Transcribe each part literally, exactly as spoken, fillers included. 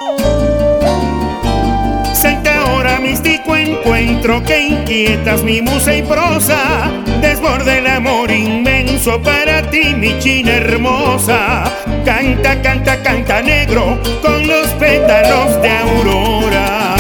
Santa hora místico encuentro que inquietas mi musa y prosa, desborde el amor inmenso para ti, mi china hermosa. Canta, canta, canta negro con los pétalos de aurora.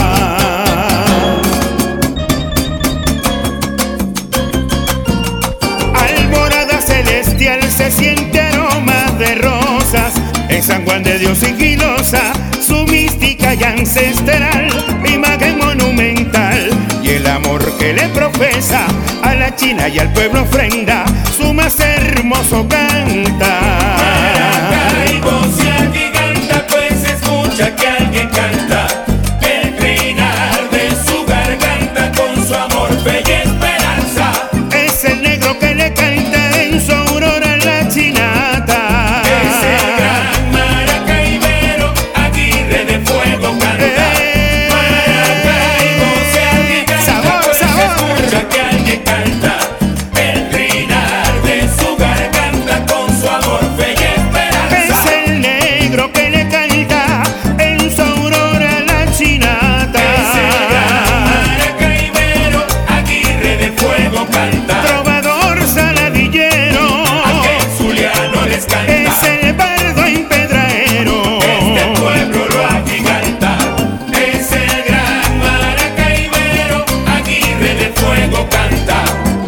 Alborada celestial se siente aroma de rosas, en San Juan de Dios sigilosa, su mística y ancestral, imagen monumental, y el amor que le profesa a la China y al pueblo ofrenda su más hermoso cantar. Maracaibo, si aquí canta, pues escucha que alguien canta, el trinar de su garganta con su amor, fe y esperanza. Es el negro que le canta en su aurora la chinata. Es el gran maracaibero, Aguirre de Fuego canta. Eh, Maracaibo, si alguien canta, sabor, pues sabor. escucha que alguien canta, el trinar de su garganta con su amor, fe y esperanza. Es el negro que le canta en su aurora la chinata. Es el gran maracaibero, Aguirre de Fuego canta. Trovador saladillero, Aquel zuliano les canta. es el bardo empedraero. Este pueblo lo agiganta. Es el gran maracaibero, Aguirre de Fuego canta.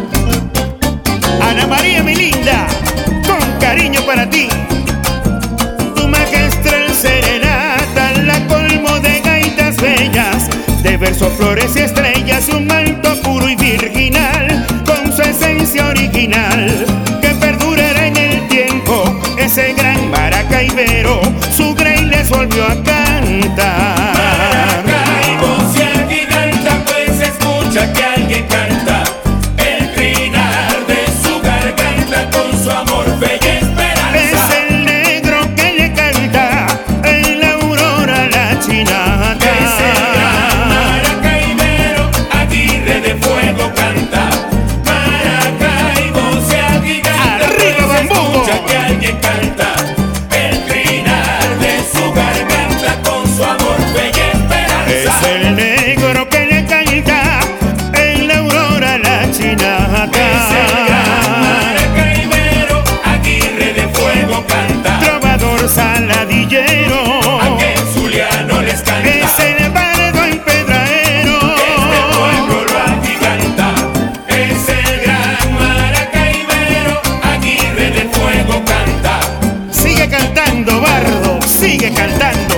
Ana María, mi linda, con cariño para ti. Tu magistral serenata la colmo de gaitas bellas, de versos, flores y estrellas, un manto puro y virginal, con su esencia original, que perdurará en el tiempo. Ese gran maracaibero, su grey les volvió a cantar. Maracaibo, si aquí canta, pues escucha que alguien canta, el trinar de su garganta con su amor, fe y esperanza. Es el negro que le canta en la aurora la chinata. Es el gran maracaibero, Aguirre de Fuego canta. Maracaibo, si aquí canta, Arriba, pues Bambuco. escucha que alguien canta, el trinar de su garganta con su amor, fe y esperanza. Es el negro que le canta en la aurora la chinata. Es el gran maracaibero, Aguirre de Fuego canta. Trovador saladillero, Aquel zuliano les canta. es el bardo empedraero. Este pueblo lo agiganta. Es el gran maracaibero, Aguirre de Fuego canta. Sigue cantando, bardo, sigue cantando.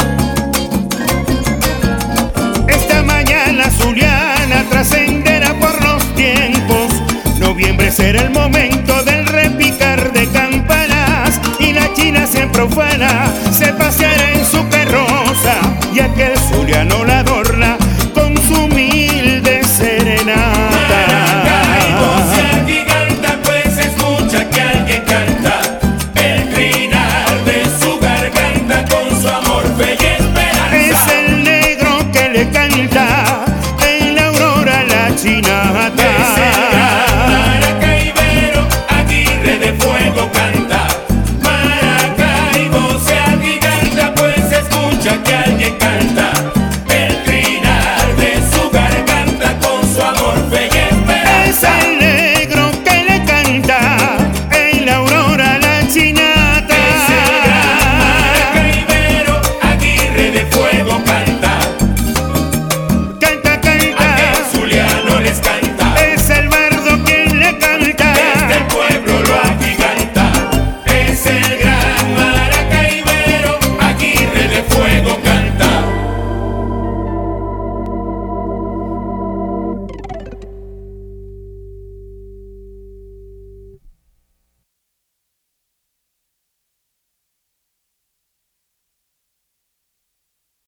Esta mañana zuliana trascenderá por los tiempos. Noviembre será el momento del repicar de campanas, y la China siempre ufana